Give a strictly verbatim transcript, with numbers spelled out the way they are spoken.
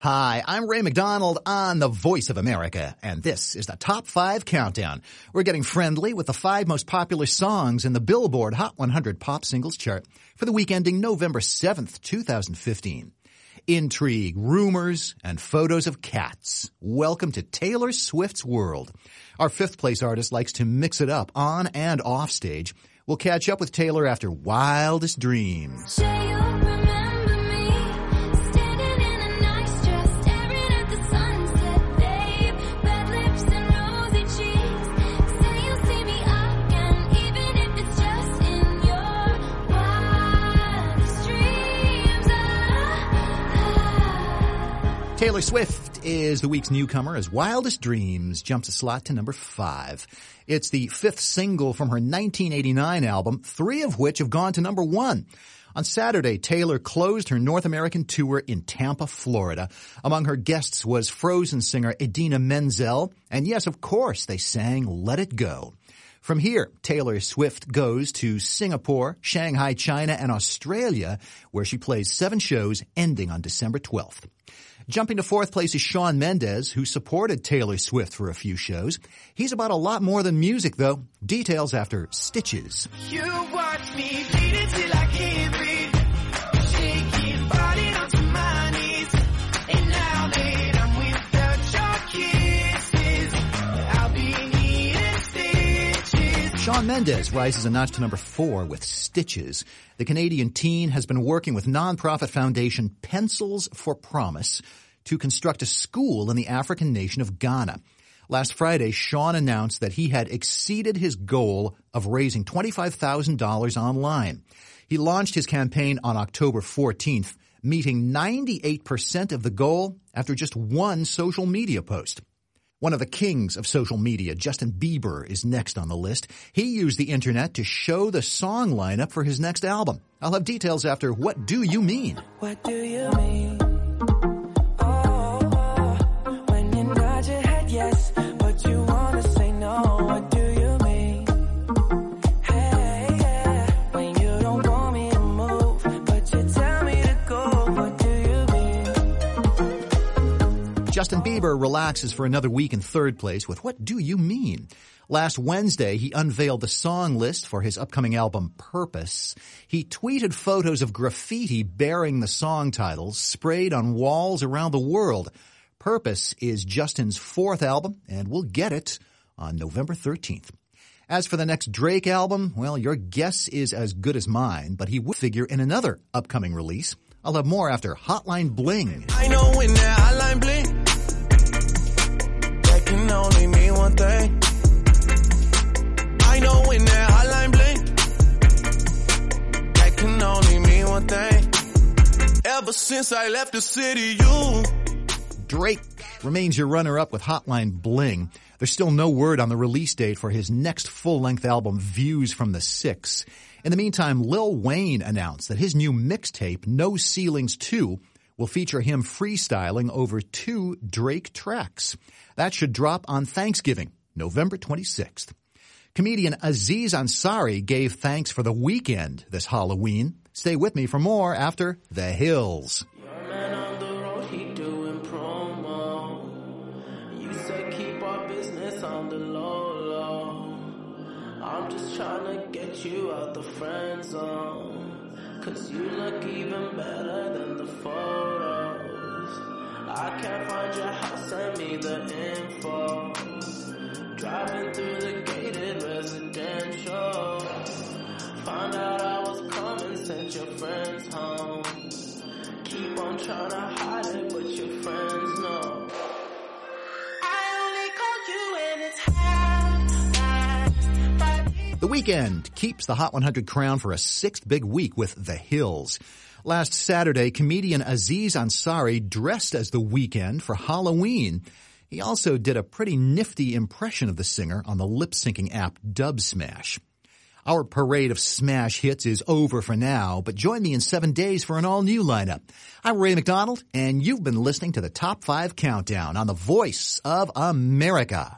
Hi, I'm Ray McDonald on the Voice of America, and this is the Top five Countdown. We're getting friendly with the five most popular songs in the Billboard Hot one hundred Pop Singles chart for the week ending November seventh, two thousand fifteen. Intrigue, rumors, and photos of cats. Welcome to Taylor Swift's world. Our fifth place artist likes to mix it up on and off stage. We'll catch up with Taylor after Wildest Dreams. Taylor Swift is the week's newcomer as Wildest Dreams jumps a slot to number five. It's the fifth single from her nineteen eighty-nine album, three of which have gone to number one. On Saturday, Taylor closed her North American tour in Tampa, Florida. Among her guests was Frozen singer Idina Menzel, and yes, of course, they sang Let It Go. From here, Taylor Swift goes to Singapore, Shanghai, China, and Australia, where she plays seven shows ending on December twelfth. Jumping to fourth place is Shawn Mendes, who supported Taylor Swift for a few shows. He's about a lot more than music, though. Details after Stitches. You watch me bleed until I can't breathe. Shaking body onto my knees. And now that I'm without your kisses, I'll be needing stitches. Shawn Mendes rises a notch to number four with Stitches. The Canadian teen has been working with nonprofit foundation Pencils for Promise to construct a school in the African nation of Ghana. Last Friday, Shawn announced that he had exceeded his goal of raising twenty-five thousand dollars online. He launched his campaign on October fourteenth, meeting ninety-eight percent of the goal after just one social media post. One of the kings of social media, Justin Bieber, is next on the list. He used the internet to show the song lineup for his next album. I'll have details after What Do You Mean? What do you mean? Oh, oh, when you nod your head yes, but you wanna say no. What do you mean? Hey, yeah, when you don't want me to move, but you tell me to go. What do you mean? Justin Bieber relaxes for another week in third place with What Do You Mean? Last Wednesday, he unveiled the song list for his upcoming album, Purpose. He tweeted photos of graffiti bearing the song titles sprayed on walls around the world. Purpose is Justin's fourth album, and we'll get it on November thirteenth. As for the next Drake album, well, your guess is as good as mine, but he will figure in another upcoming release. I'll have more after Hotline Bling. I know when that hotline bling, that can only mean one thing. I know when that hotline blink, that can only mean one thing. Ever since I left the city, you. Drake remains your runner-up with Hotline Bling. There's still no word on the release date for his next full-length album, Views from the Six. In the meantime, Lil Wayne announced that his new mixtape, No Ceilings two, will feature him freestyling over two Drake tracks. That should drop on Thanksgiving, November twenty-sixth. Comedian Aziz Ansari gave thanks for the weekend this Halloween. Stay with me for more after The Hills. Your man on the road, he doing promo. You said keep our business on the low, low. I'm just trying to get you out the friend zone. Cause you look even better than the photos. I can't find your house, send me the info. Driving through the gated residential. Found out I was coming, sent your friends home. Keep on trying to hide it, but your friends know. I only called you when it's half. The Weeknd keeps the Hot one hundred crown for a sixth big week with The Hills. Last Saturday, comedian Aziz Ansari dressed as The Weeknd for Halloween. He also did a pretty nifty impression of the singer on the lip-syncing app Dubsmash. Our parade of smash hits is over for now, but join me in seven days for an all-new lineup. I'm Ray McDonald, and you've been listening to the Top five Countdown on the Voice of America.